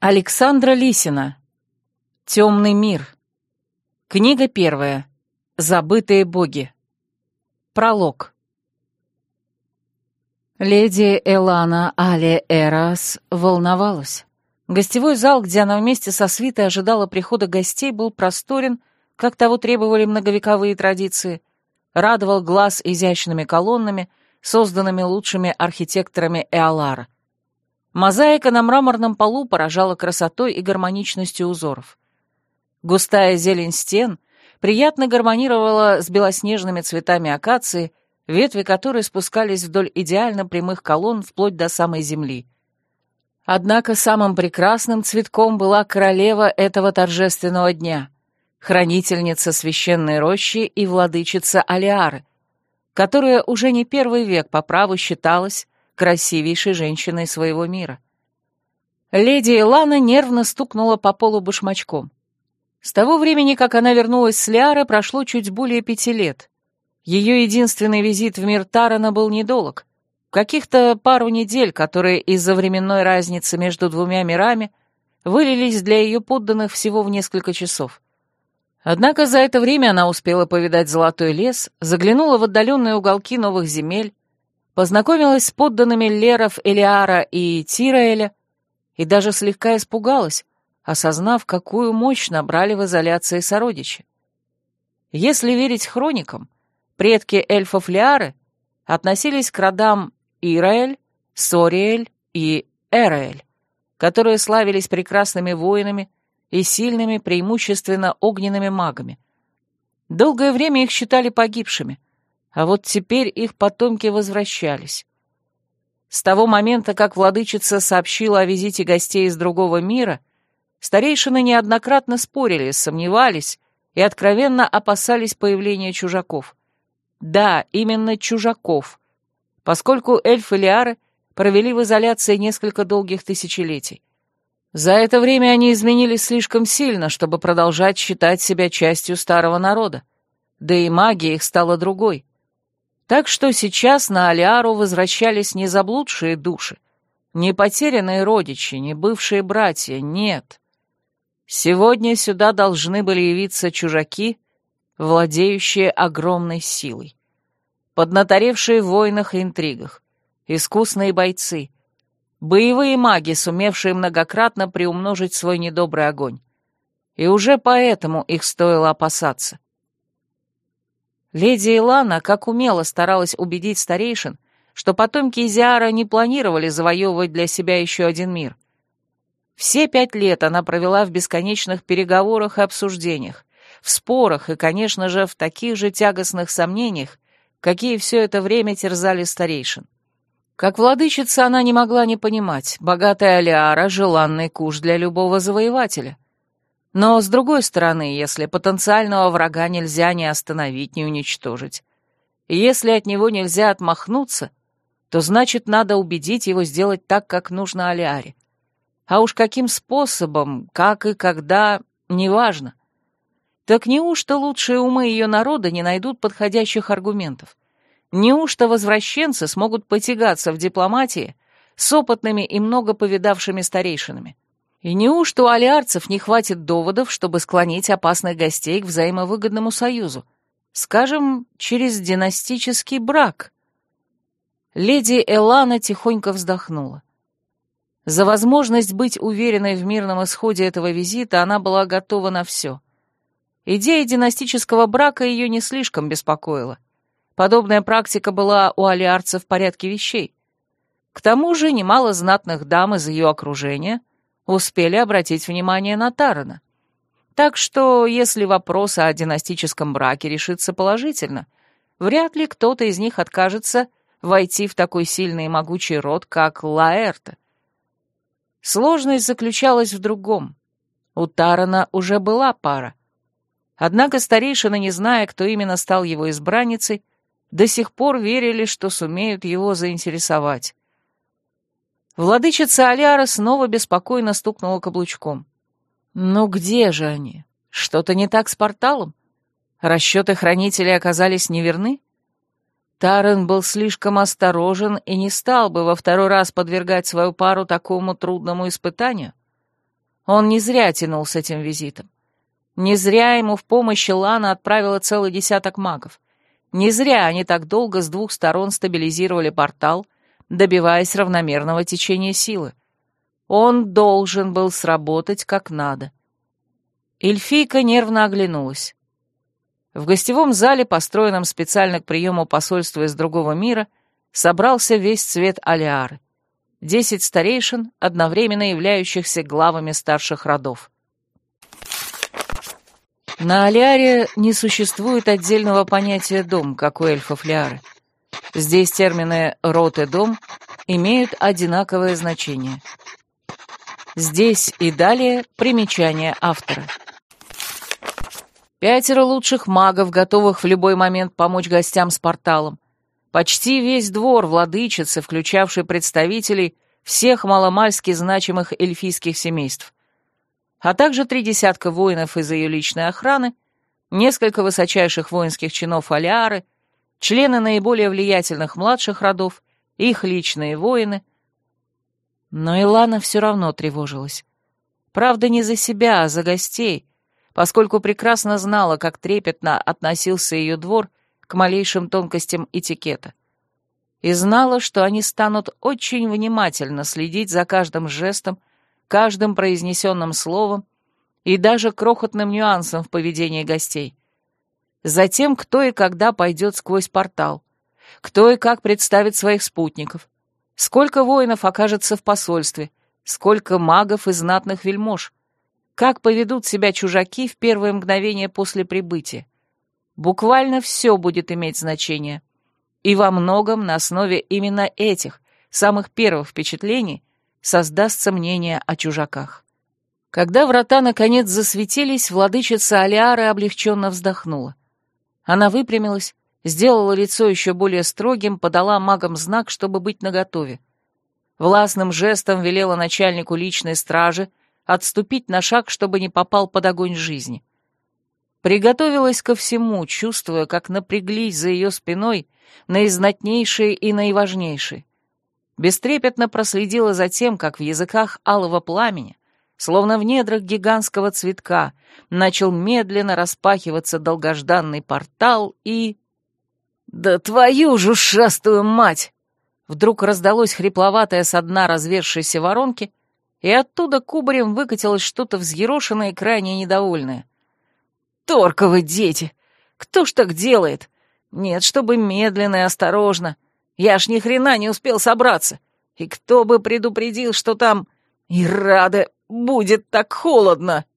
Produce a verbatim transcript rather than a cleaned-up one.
Александра Лисина. «Темный мир». Книга первая. Забытые боги. Пролог. Леди Элана Али Эрас волновалась. Гостевой зал, где она вместе со свитой ожидала прихода гостей, был просторен, как того требовали многовековые традиции, радовал глаз изящными колоннами, созданными лучшими архитекторами Эолара. Мозаика на мраморном полу поражала красотой и гармоничностью узоров. Густая зелень стен приятно гармонировала с белоснежными цветами акации, ветви которой спускались вдоль идеально прямых колонн вплоть до самой земли. Однако самым прекрасным цветком была королева этого торжественного дня, хранительница священной рощи и владычица Алиары, которая уже не первый век по праву считалась красивейшей женщиной своего мира. Леди Элана нервно стукнула по полу башмачком. С того времени, как она вернулась с Лиары, прошло чуть более пяти лет. Ее единственный визит в мир Тарана был недолг. Каких-то пару недель, которые из-за временной разницы между двумя мирами вылились для ее подданных всего в несколько часов. Однако за это время она успела повидать Золотой лес, заглянула в отдаленные уголки новых земель, познакомилась с подданными Леров, Элиара и Тираэля и даже слегка испугалась, осознав, какую мощь набрали в изоляции сородичи. Если верить хроникам, предки эльфов Лиары относились к родам Ираэль, Сориэль и Эраэль, которые славились прекрасными воинами и сильными, преимущественно огненными магами. Долгое время их считали погибшими, а вот теперь их потомки возвращались. С того момента, как владычица сообщила о визите гостей из другого мира, старейшины неоднократно спорили, сомневались и откровенно опасались появления чужаков. Да, именно чужаков, поскольку эльфы Лиары провели в изоляции несколько долгих тысячелетий. За это время они изменились слишком сильно, чтобы продолжать считать себя частью старого народа, да и магия их стала другой. Так что сейчас на Алиару возвращались не заблудшие души, не потерянные родичи, не бывшие братья, нет. Сегодня сюда должны были явиться чужаки, владеющие огромной силой, поднаторевшие в войнах и интригах, искусные бойцы, боевые маги, сумевшие многократно приумножить свой недобрый огонь. И уже поэтому их стоило опасаться. Леди Элана как умело старалась убедить старейшин, что потомки Изиара не планировали завоевывать для себя еще один мир. Все пять лет она провела в бесконечных переговорах и обсуждениях, в спорах и, конечно же, в таких же тягостных сомнениях, какие все это время терзали старейшин. Как владычица она не могла не понимать, богатая Алиара — желанный куш для любого завоевателя. Но, с другой стороны, если потенциального врага нельзя ни остановить, ни уничтожить, и если от него нельзя отмахнуться, то значит, надо убедить его сделать так, как нужно Алиаре. А уж каким способом, как и когда, неважно. Так неужто лучшие умы ее народа не найдут подходящих аргументов? Неужто возвращенцы смогут потягаться в дипломатии с опытными и много повидавшими старейшинами? И неужто у алиарцев не хватит доводов, чтобы склонить опасных гостей к взаимовыгодному союзу? Скажем, через династический брак? Леди Элана тихонько вздохнула. За возможность быть уверенной в мирном исходе этого визита она была готова на все. Идея династического брака ее не слишком беспокоила. Подобная практика была у алиарцев в порядке вещей. К тому же немало знатных дам из ее окружения успели обратить внимание на Тарана. Так что, если вопрос о династическом браке решится положительно, вряд ли кто-то из них откажется войти в такой сильный и могучий род, как Лаэрта. Сложность заключалась в другом. У Тарана уже была пара. Однако старейшины, не зная, кто именно стал его избранницей, до сих пор верили, что сумеют его заинтересовать. Владычица Алиара снова беспокойно стукнула каблучком. «Ну где же они? Что-то не так с порталом? Расчеты хранителей оказались неверны?» Таран был слишком осторожен и не стал бы во второй раз подвергать свою пару такому трудному испытанию. Он не зря тянул с этим визитом. Не зря ему в помощь Лана отправила целый десяток магов. Не зря они так долго с двух сторон стабилизировали портал, добиваясь равномерного течения силы. Он должен был сработать как надо. Эльфийка нервно оглянулась. В гостевом зале, построенном специально к приему посольства из другого мира, собрался весь цвет Алиары. Десять старейшин, одновременно являющихся главами старших родов. На Алиаре не существует отдельного понятия «дом», как у эльфов Лиары. Здесь термины «род» и «дом» имеют одинаковое значение. Здесь и далее примечание автора. Пятеро лучших магов, готовых в любой момент помочь гостям с порталом. Почти весь двор владычицы, включавший представителей всех маломальски значимых эльфийских семейств, а также три десятка воинов из ее личной охраны, несколько высочайших воинских чинов Алиары, члены наиболее влиятельных младших родов, их личные воины. Но Илана все равно тревожилась. Правда, не за себя, а за гостей, поскольку прекрасно знала, как трепетно относился ее двор к малейшим тонкостям этикета. И знала, что они станут очень внимательно следить за каждым жестом, каждым произнесенным словом и даже крохотным нюансом в поведении гостей. Затем, кто и когда пойдет сквозь портал, кто и как представит своих спутников, сколько воинов окажется в посольстве, сколько магов и знатных вельмож, как поведут себя чужаки в первые мгновения после прибытия. Буквально все будет иметь значение. И во многом на основе именно этих, самых первых впечатлений, создастся мнение о чужаках. Когда врата наконец засветились, владычица Алиары облегченно вздохнула. Она выпрямилась, сделала лицо еще более строгим, подала магам знак, чтобы быть наготове. Властным жестом велела начальнику личной стражи отступить на шаг, чтобы не попал под огонь жизни. Приготовилась ко всему, чувствуя, как напряглись за ее спиной наизнатнейшие и наиважнейшие. Бестрепетно проследила за тем, как в языках алого пламени, словно в недрах гигантского цветка, начал медленно распахиваться долгожданный портал и... «Да твою же ушастую мать!» Вдруг раздалось хрипловатое со дна развершейся воронки, и оттуда кубарем выкатилось что-то взъерошенное и крайне недовольное. «Торковы дети! Кто ж так делает? Нет, чтобы медленно и осторожно. Я ж ни хрена не успел собраться. И кто бы предупредил, что там и рада будет так холодно!»